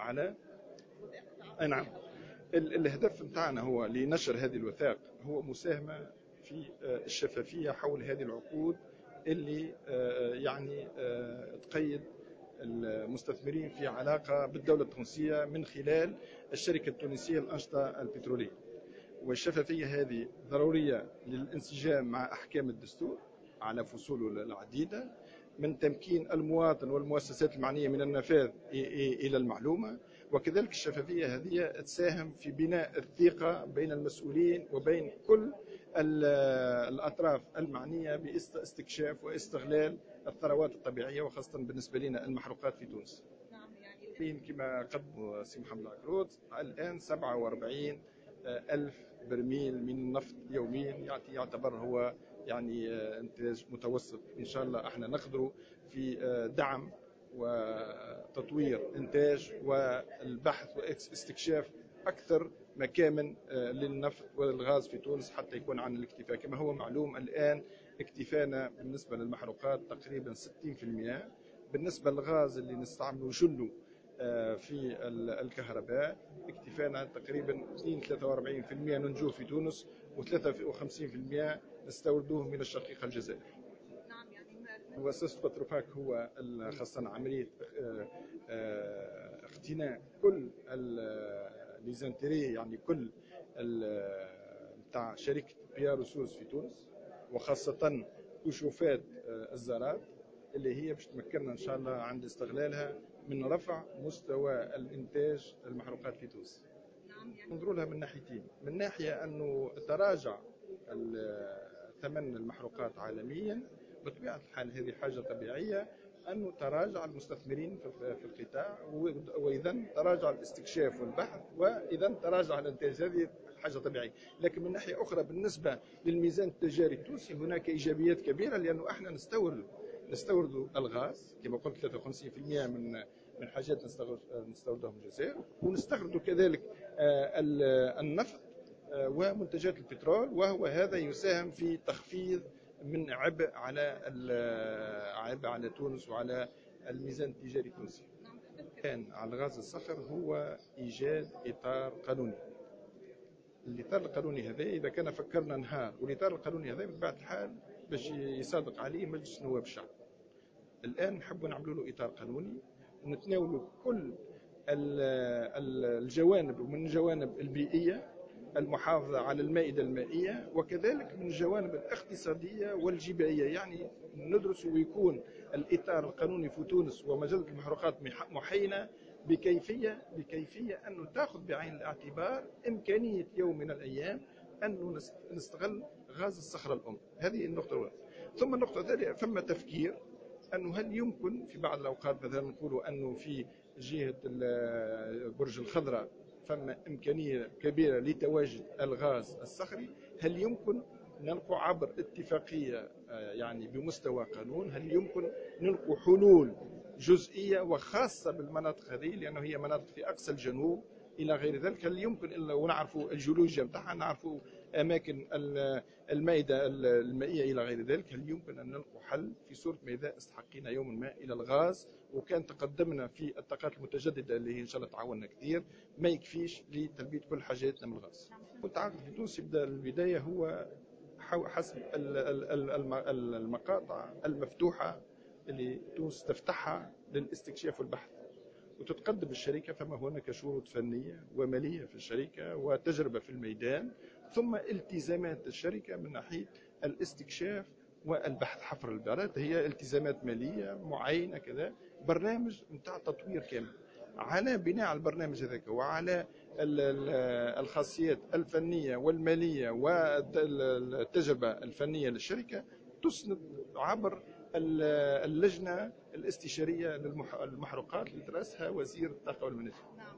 على نعم. الهدف نتاعنا هو لنشر هذه الوثائق هو مساهمة في الشفافية حول هذه العقود اللي يعني تقيد المستثمرين في علاقة بالدولة التونسية من خلال الشركة التونسية للأنشطة البترولية. والشفافية هذه ضرورية للانسجام مع أحكام الدستور على فصوله العديدة، من تمكين المواطن والمؤسسات المعنية من النفاذ إلى المعلومة. وكذلك الشفافية هذه تساهم في بناء الثقة بين المسؤولين وبين كل الأطراف المعنية باستكشاف واستغلال الثروات الطبيعية، وخاصة بالنسبة لنا المحروقات في تونس. كما قدم سي محمد العكروت الآن 47 ألف برميل من النفط يوميا، يعتبر هو يعني انتاج متوسط. ان شاء الله احنا نقدروا في دعم وتطوير انتاج والبحث واستكشاف اكثر مكامن للنفط والغاز في تونس حتى يكون عن الاكتفاء. كما هو معلوم الان اكتفانا بالنسبه للمحروقات تقريبا 60%. بالنسبه للغاز اللي نستعمله جله في الكهرباء اكتفانا تقريبا 43% ننجوه في تونس، و53% نستوردوه من الشقيقة الجزائر. نعم يعني مؤسسة بتروفاك هو خاصة عملية اقتناء كل ليزانتيري، يعني كل بتاع شركة بيار وسوس في تونس، وخاصة كشوفات الزارات اللي هي باش تمكننا ان شاء الله عند استغلالها من رفع مستوى الانتاج المحروقات في تونس. ننظروا لها من ناحيتين، من ناحيه انه تراجع ثمن المحروقات عالميا، بطبيعه الحال هذه حاجه طبيعيه انه تراجع المستثمرين في القطاع، واذا تراجع الاستكشاف والبحث، واذا تراجع الانتاج، هذه حاجه طبيعيه. لكن من ناحيه اخرى بالنسبه للميزان التجاري التونسي هناك ايجابيات كبيره، لانه احنا نستورد الغاز كما قلت 53% من حاجات نستوردها من الجزائر، ونستخرج كذلك النفط ومنتجات البترول، وهو هذا يساهم في تخفيض من عبء على تونس وعلى الميزان التجاري التونسي. كان على الغاز الصخر هو ايجاد اطار قانوني. الاطار القانوني هذا اذا كان فكرنا نهار، والاطار القانوني هذا بطبيعه الحال باش يصادق عليه مجلس نواب الشعب. الان نحب نعملوا له اطار قانوني ونتناولوا كل الجوانب، من الجوانب البيئيه المحافظه على المائده المائيه، وكذلك من الجوانب الاقتصاديه والجبائيه. يعني ندرس ويكون الاطار القانوني في تونس ومجله المحروقات محينه بكيفيه انه تاخذ بعين الاعتبار امكانيه يوم من الايام انه نستغل غاز الصخره الام. هذه النقطه الاولى. ثم النقطه الثانيه، ثم تفكير انه هل يمكن في بعض الاوقات مثلا نقولوا انه في جهه برج الخضراء فما امكانيه كبيره لتواجد الغاز الصخري، هل يمكن نلقوا عبر اتفاقيه يعني بمستوى قانون، هل يمكن نلقوا حلول جزئيه وخاصه بالمناطق هذه، لانه هي مناطق في اقصى الجنوب الى غير ذلك. هل يمكن الا ونعرفوا الجيولوجيا نتاعها، نعرفوا اماكن المائده المائيه الى غير ذلك، هل يمكن ان نلقوا حل في صوره ما اذا استحقينا يوما ما الى الغاز وكان تقدمنا في الطاقات المتجدده اللي هي ان شاء الله تعاوننا كثير، ما يكفيش لتلبيه كل حاجاتنا من الغاز. والتعاقد في تونس يبدا البدايه هو حسب المقاطع المفتوحه اللي تونس تفتحها للاستكشاف والبحث، وتتقدم الشركة. فما هناك شروط فنية ومالية في الشركة وتجربة في الميدان، ثم التزامات الشركة من ناحية الاستكشاف والبحث. حفر البارات هي التزامات مالية معينة كذا، برنامج نتاع تطوير كامل. على بناء على البرنامج هذاك وعلى الخاصيات الفنية والمالية والتجربة الفنية للشركة تسند عبر اللجنة الاستشارية للمحروقات اللي درسها وزير الطاقة والمناخ.